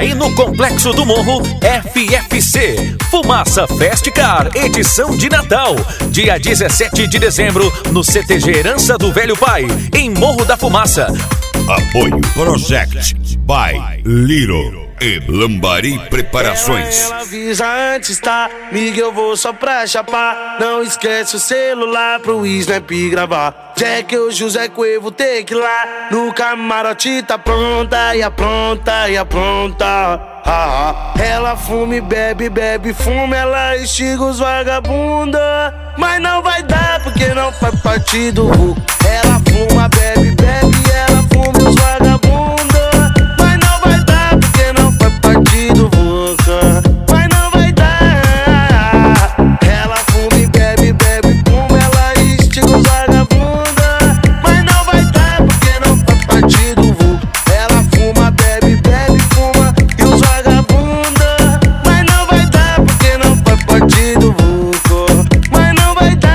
aí no Complexo do Morro, FFC, Fumaça Festcar, edição de Natal, dia 17 de dezembro, no CTG Herança do Velho Pai, em Morro da Fumaça. Apoio Project by Little e Lambari Preparações. Ela avisa antes, tá? Miga, eu vou só pra chapar. Não esquece o celular pro Snap gravar. Jack, o José Cuevo, tem que ir lá. No camarote tá pronta, e apronta, e apronta. Ela fuma e bebe, bebe, fuma. Ela estiga os vagabunda. Mas não vai dar porque não faz parte do vulco. Ela fuma, bebe, bebe, ela fuma os vagabunda. Mas não vai dar porque não faz parte do vulco. Mas não vai dar. Ela fuma e bebe, bebe, fuma. Ela estiga os vagabunda. Mas não vai dar porque não faz parte do vulco. Ela fuma, bebe, bebe, fuma. E os vagabunda. Mas não vai dar porque não faz parte do vulco. Mas não vai dar.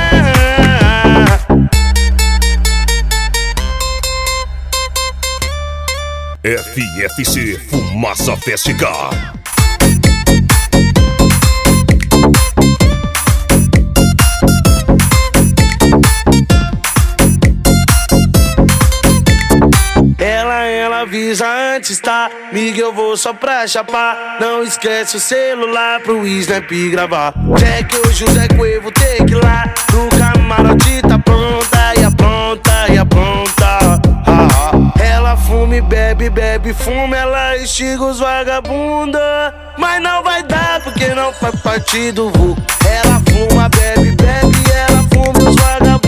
FFC Fumaça Festcar. Ela avisa antes, tá? Miga, eu vou só pra chapar. Não esquece o celular pro Snap gravar. Jack, o José Cuevo, tem que ir lá. No camarote tá pronta, e apronta, e apronta. Ela fuma e bebe, bebe, fuma. Ela estiga os vagabunda. Mas não vai dar porque não faz parte do vulco. Ela fuma, bebe, bebe, ela fuma os vagabunda.